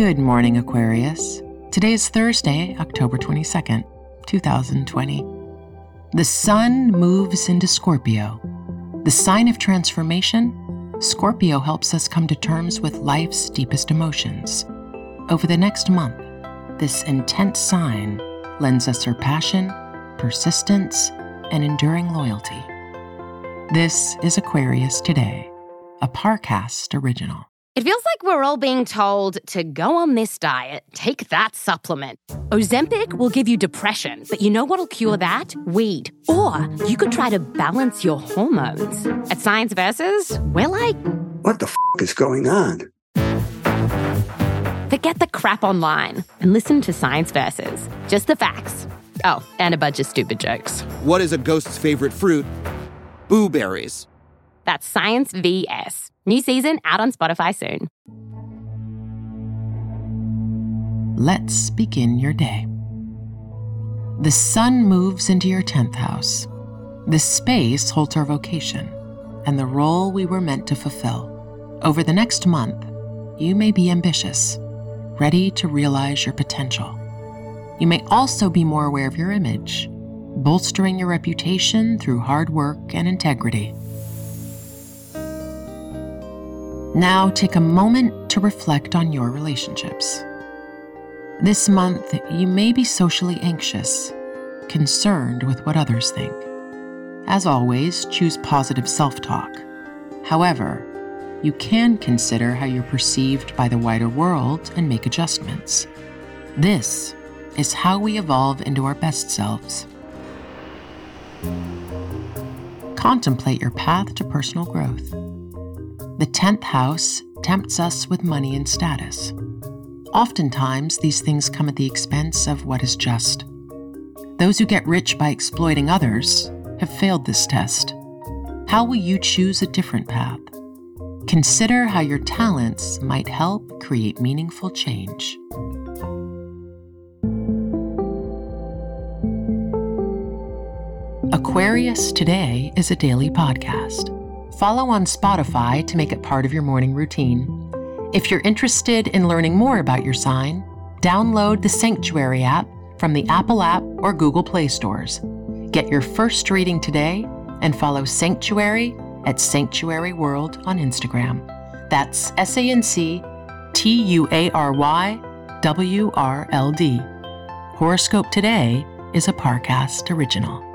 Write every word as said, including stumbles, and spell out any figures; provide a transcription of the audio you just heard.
Good morning, Aquarius. Today is Thursday, October twenty-second, twenty twenty. The sun moves into Scorpio. The sign of transformation, Scorpio helps us come to terms with life's deepest emotions. Over the next month, this intense sign lends us her passion, persistence, and enduring loyalty. This is Aquarius Today, a Parcast original. It feels like we're all being told to go on this diet, take that supplement. Ozempic will give you depression, but you know what'll cure that? Weed. Or you could try to balance your hormones. At Science Versus, we're like, what the f*** is going on? Forget the crap online and listen to Science Versus. Just the facts. Oh, and a bunch of stupid jokes. What is a ghost's favorite fruit? Blueberries. That's Science V S. New season out on Spotify soon. Let's begin your day. The sun moves into your tenth house. This space holds our vocation and the role we were meant to fulfill. Over the next month, you may be ambitious, ready to realize your potential. You may also be more aware of your image, bolstering your reputation through hard work and integrity. Now take a moment to reflect on your relationships. This month, you may be socially anxious, concerned with what others think. As always, choose positive self-talk. However, you can consider how you're perceived by the wider world and make adjustments. This is how we evolve into our best selves. Contemplate your path to personal growth. The tenth house tempts us with money and status. Oftentimes, these things come at the expense of what is just. Those who get rich by exploiting others have failed this test. How will you choose a different path? Consider how your talents might help create meaningful change. Aquarius Today is a daily podcast. Follow on Spotify to make it part of your morning routine. If you're interested in learning more about your sign, download the Sanctuary app from the Apple app or Google Play stores. Get your first reading today and follow Sanctuary at Sanctuary World on Instagram. That's S A N C T U A R Y W R L D. Horoscope Today is a Parcast original.